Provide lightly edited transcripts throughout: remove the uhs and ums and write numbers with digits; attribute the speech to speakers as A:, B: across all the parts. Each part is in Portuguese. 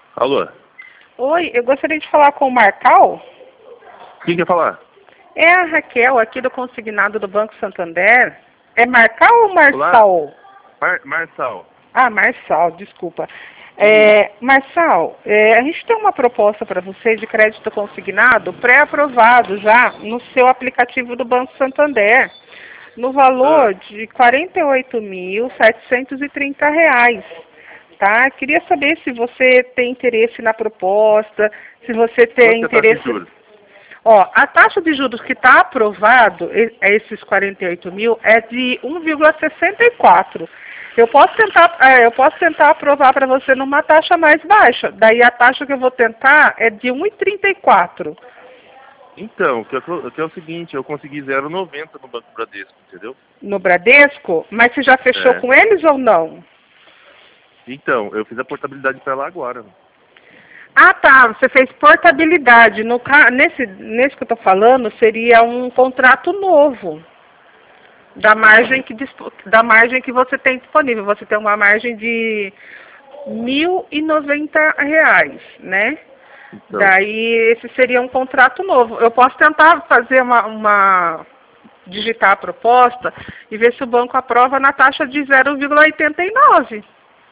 A: Alô?
B: Oi, eu gostaria de falar com o Marcal.
A: Quem quer falar?
B: É a Raquel, aqui do Consignado do Banco Santander. É Marcal ou
A: Olá,
B: Marçal?
A: Marçal.
B: Ah, Marçal, desculpa.
A: Isso.
B: Marçal, a gente tem uma proposta para você de crédito consignado pré-aprovado já no seu aplicativo do Banco Santander, no valor de R$ 48.730. Tá? Queria saber se você tem interesse na proposta, se você
A: Quanto
B: tem
A: que é a taxa de
B: interesse.
A: juros?
B: Ó, a taxa de juros que está aprovado, esses 48 mil, é de 1,64. Eu posso tentar aprovar para você numa taxa mais baixa. Daí a taxa que eu vou tentar é de 1,34.
A: Então, que é o seguinte, eu consegui 0,90 no Banco Bradesco, entendeu?
B: No Bradesco, mas você já fechou
A: É.
B: com eles ou não?
A: Então, eu fiz a portabilidade para lá agora.
B: Ah, tá. Você fez portabilidade. Nesse que eu estou falando, seria um contrato novo da margem que você tem disponível. Você tem uma margem de R$ 1.090, né?
A: Então,
B: Daí esse seria um contrato novo. Eu posso tentar fazer digitar a proposta e ver se o banco aprova na taxa de 0,89.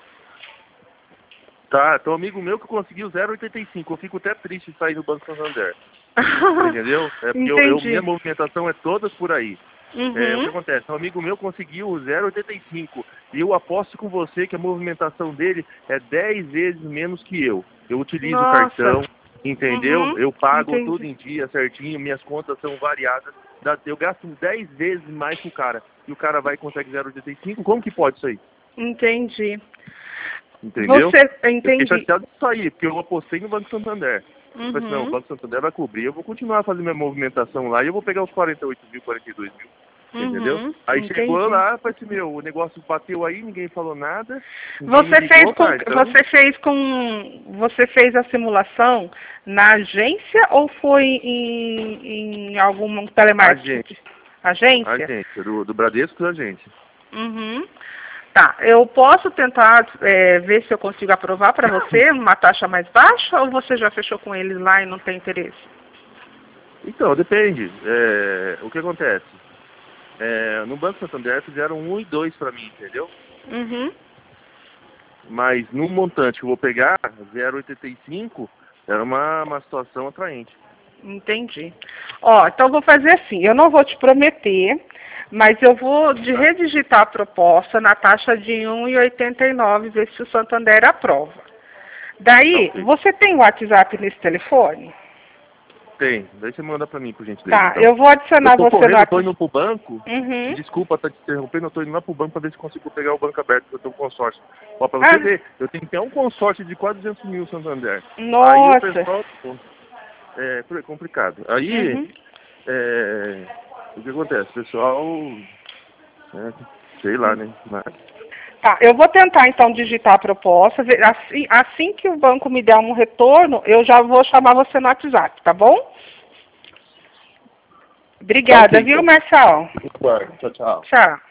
A: tá, tem um amigo meu que conseguiu 0,85. Eu fico até triste de sair do Banco Santander. Você entendeu? É porque minha
B: Entendi.
A: movimentação é todas por aí. O que
B: Uhum.
A: acontece? Um amigo meu conseguiu 0,85 e eu aposto com você que a movimentação dele é 10 vezes menos que eu. Eu utilizo o
B: Nossa.
A: cartão, entendeu?
B: Uhum.
A: Eu pago tudo
B: Entendi.
A: em dia certinho, minhas contas são variadas. Eu gasto 10 vezes mais que o cara. E o cara vai e consegue 0,85? Como que pode isso aí?
B: Entendi.
A: Entendeu? Eu fiquei
B: Entendi.
A: chateado disso aí, porque eu apostei no Banco Santander. Eu falei assim, não, o
B: Uhum.
A: Banco Santander vai cobrir, eu vou continuar fazendo minha movimentação lá e eu vou pegar os 48 mil, 42 mil. Entendeu?
B: Uhum.
A: Aí chegou
B: Entendi.
A: lá, falei assim, meu, o negócio bateu aí, ninguém falou nada, ninguém me
B: Você fez
A: ligou,
B: com,
A: tá, então,
B: você fez a simulação na agência ou foi em algum
A: a
B: telemarketing?
A: gente,
B: Agência?
A: do Bradesco da gente.
B: Uhum. Tá, eu posso tentar ver se eu consigo aprovar para você uma taxa mais baixa ou você já fechou com eles lá e não tem interesse?
A: Então, depende. O que acontece? No Banco Santander fizeram 1 e 2 para mim, entendeu?
B: Uhum.
A: Mas no montante que eu vou pegar, 0,85, era uma situação atraente.
B: Entendi. Ó, então eu vou fazer assim, eu não vou te prometer, mas eu vou
A: Tá?
B: redigitar a proposta na taxa de 1,89, ver se o Santander aprova.
A: Tá
B: Daí,
A: ok.
B: você tem o WhatsApp nesse telefone?
A: Tem. Daí você manda pra mim, por gentileza,
B: Tá,
A: então.
B: eu vou
A: Eu
B: adicionar
A: tô
B: você no
A: correndo, eu tô
B: WhatsApp.
A: indo pro banco.
B: Uhum.
A: Desculpa estar te interrompendo, eu tô indo lá pro banco pra ver se consigo pegar o banco aberto, porque eu tenho um consórcio. Ó, pra você
B: Ah,
A: ver, eu tenho até um consórcio de quase 200 mil Santander. Aí o
B: nossa.
A: pessoal, pô, é complicado. Aí,
B: Uhum.
A: o que acontece? O pessoal, sei lá, né? Mas,
B: Tá, eu vou tentar então digitar a proposta. Assim que o banco me der um retorno, eu já vou chamar você no WhatsApp, tá bom?
A: tá ok,
B: Obrigada, viu,
A: então.
B: Marçal?
A: Claro. Tchau, tchau.
B: Tchau.